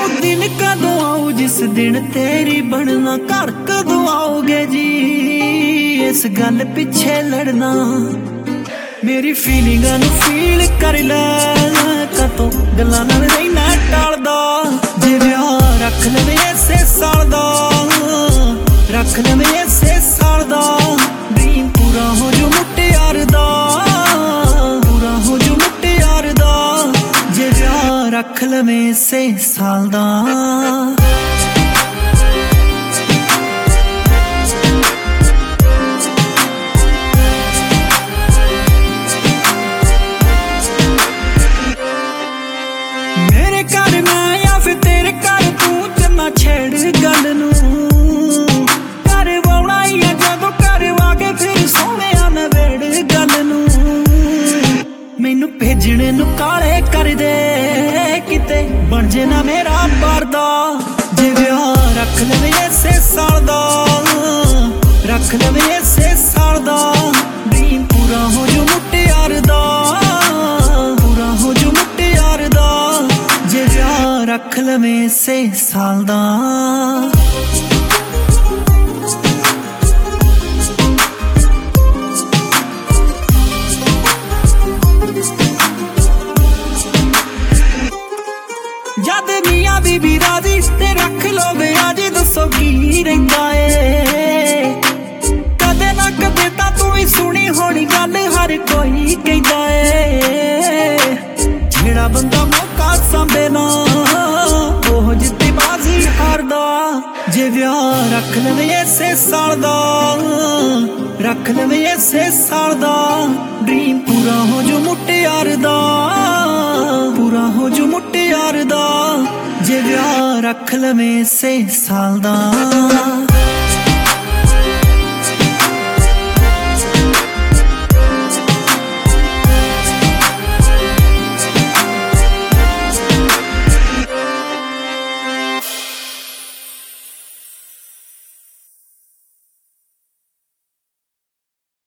दिन कदों आऊं जिस दिन तेरी बनना, घर कदों आओगे जी इस गल पिछे लड़ना। मेरी फीलिंगां नू फील कर ले, कतों गल्लां नाल रहना टालदा। जे विआह रख लवे इसे साल दा, रख लवे इसे साल दा, ड्रीम पूरा हो जो मुटियार दा, पूरा हो जो मुटियार दा। जे विआह रख लवे इसे साल दा। मेरे घर मैं या फिर तेरे घर तू, चन्ना छेड़ गल नू। घर वाउणा ही है जदों घर आके फिर सोने नवेड़ गल नू। मैनू भेजने नू काले कर दे, किते बन जे ना मेरा परदा। जे विआह रख लवे इसे साल दा, रख लवे इसे साल दा, ड्रीम पूरा हो जो मुटियार दा, पूरा हो जो मुटियार दा। जे विआह रख लवे इसे साल दा। जद मियां बीबी राजी ते रख लो विआह, दसो की रहिंदा ए। कदे ना कदे तां तू ही सुनी होनी गल हर कोई कहंदा ए। जेड़ा बंदा मौका सांभे ना ओह जित्ती बाजी हारदा। जे विआह रख लवे इसे साल दा, रख लवे इसे साल दा, ड्रीम पूरा हो जो मुटियार दा, पूरा हो जो मुटियार दा। जे विआह रख लवे इसे साल दा।